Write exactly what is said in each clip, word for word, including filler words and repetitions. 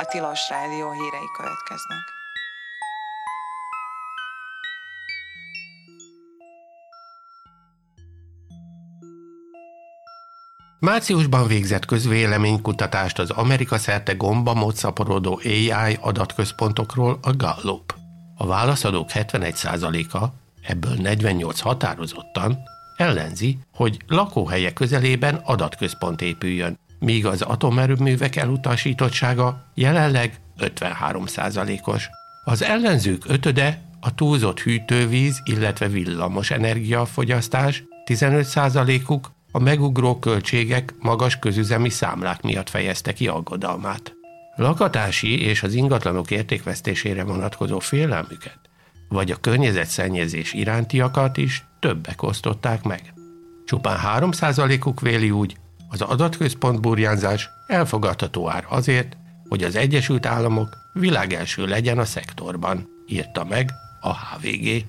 Tilos Rádió hírei következnek. Márciusban végzett közvéleménykutatást az Amerika szerte gombamód szaporodó á i adatközpontokról a Gallup. A válaszadók hetvenegy százaléka, ebből negyvennyolc határozottan, ellenzi, hogy lakóhelye közelében adatközpont épüljön, míg az atomerőművek elutasítottsága jelenleg ötvenhárom százalékos. Az ellenzők ötöde a túlzott hűtővíz, illetve villamos energiafogyasztás, tizenöt százalékuk a megugró költségek, magas közüzemi számlák miatt fejezte ki aggodalmát. Lakatási és az ingatlanok értékvesztésére vonatkozó félelmüket, vagy a környezetszennyezés irántiakat is többek osztották meg. Csupán három százalékuk véli úgy, az adatközpont burjánzás elfogadható ár azért, hogy az Egyesült Államok világelső legyen a szektorban, írta meg a há vé gé.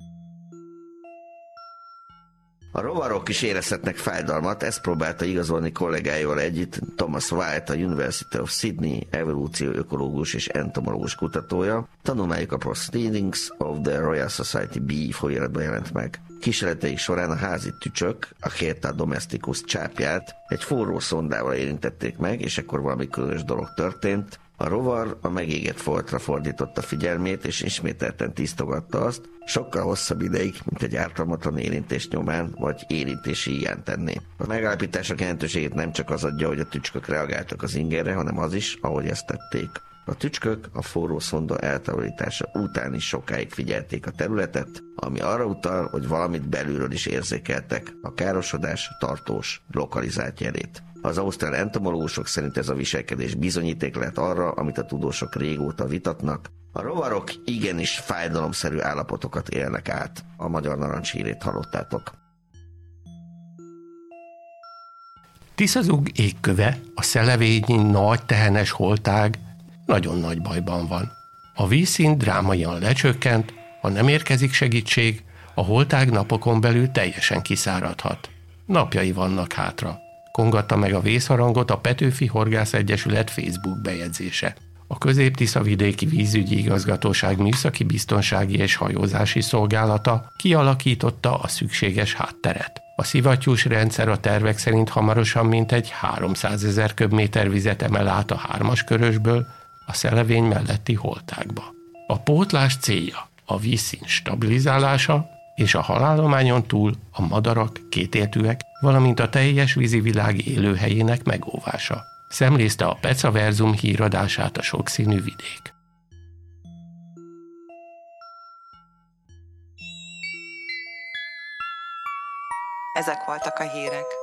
A rovarok is érezhetnek fájdalmat, ezt próbálta igazolni kollégáival együtt Thomas White, a University of Sydney evolúcióökológus és entomológus kutatója. Tanulmányuk a Proceedings of the Royal Society B folyóiratban jelent meg. Kísérleteik során a házi tücsök, a Chaeta domesticus csápját egy forró szondával érintették meg, és ekkor valami különös dolog történt. A rovar a megégett foltra fordította figyelmét, és ismételten tisztogatta azt, sokkal hosszabb ideig, mint egy ártalmatlan érintés nyomán, vagy érintési ilyen tenné. A megállapítások jelentőségét nem csak az adja, hogy a tücskök reagáltak az ingerre, hanem az is, ahogy ezt tették. A tücskök a forró szonda eltávolítása után is sokáig figyelték a területet, ami arra utal, hogy valamit belülről is érzékeltek, a károsodás tartós, lokalizált jelét. Az ausztrál entomológusok szerint ez a viselkedés bizonyíték lehet arra, amit a tudósok régóta vitatnak. A rovarok igenis fájdalomszerű állapotokat élnek át. A Magyar Narancs hírét hallottátok. Tiszazug égköve, a szelevényi nagy tehenes holtág nagyon nagy bajban van. A vízszint drámaian lecsökkent, ha nem érkezik segítség, a holtág napokon belül teljesen kiszáradhat. Napjai vannak hátra. Kongatta meg a vészharangot a Petőfi Horgász Egyesület Facebook bejegyzése. A Közép-Tiszavidéki Vízügyi Igazgatóság Műszaki Biztonsági és Hajózási Szolgálata kialakította a szükséges hátteret. A szivattyús rendszer a tervek szerint hamarosan mintegy háromszázezer köbméter vizet emel át a hármas körösből a szelevény melletti holtágba. A pótlás célja a vízszint stabilizálása és a halállományon túl a madarak, kétéltűek, valamint a teljes vízivilág élőhelyének megóvása. Szemlézte a Pecaverzum híradását a sokszínű vidék. Ezek voltak a hírek.